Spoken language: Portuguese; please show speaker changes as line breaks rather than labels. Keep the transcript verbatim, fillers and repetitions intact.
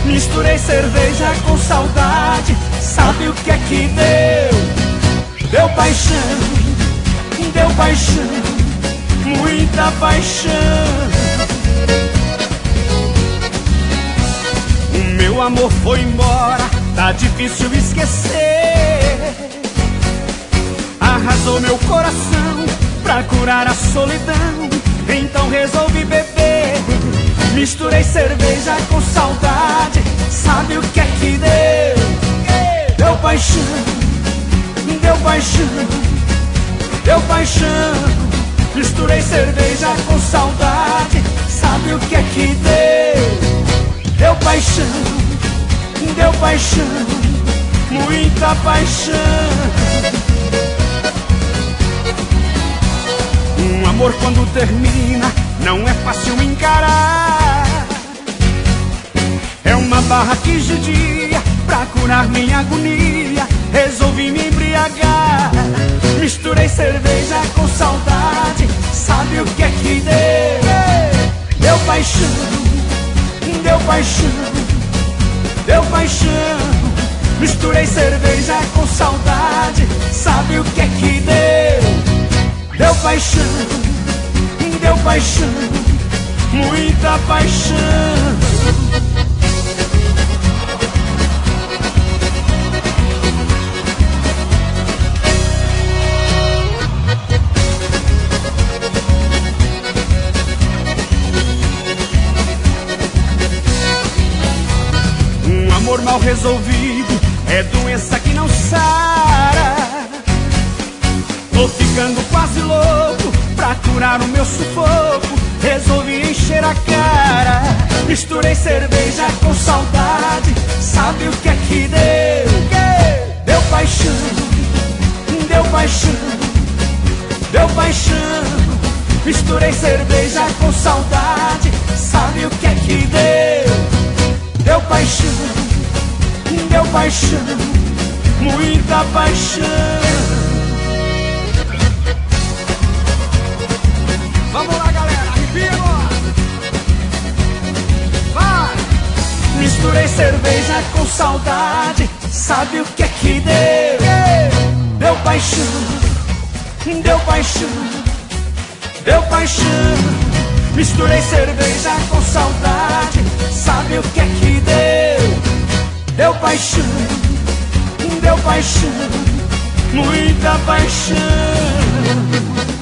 Misturei cerveja com saudade, sabe o que é que deu? Deu paixão, deu paixão, muita paixão. O meu amor foi embora, tá difícil esquecer. Arrasou meu coração pra curar a solidão, então resolvi beber. Misturei cerveja com saudade, sabe o que é que deu? Deu paixão, deu paixão, deu paixão. Misturei cerveja com saudade, sabe o que é que deu? Deu paixão, deu paixão, muita paixão. Um amor quando termina não é fácil encarar. É uma barra que judia, pra curar minha agonia resolvi me embriagar. Misturei cerveja com saudade, sabe o que é que deu? Deu paixão, deu paixão, deu paixão. Misturei cerveja com saudade, sabe o que é que deu? Deu paixão, deu paixão, muita paixão. Um amor mal resolvido é doença que não sara. Tô ficando quase louco, pra curar o meu sufoco resolvi encher a cara. Misturei cerveja com saudade, sabe o que é que deu? Deu paixão, deu paixão, deu paixão. Misturei cerveja com saudade, sabe o que é que deu? Deu paixão, deu paixão, muita paixão.
Vamos lá, galera, arrepia agora. Vai!
Misturei cerveja com saudade, sabe o que é que deu? Deu paixão, deu paixão, deu paixão. Misturei cerveja com saudade, sabe o que é que deu? Deu paixão, deu paixão, muita paixão.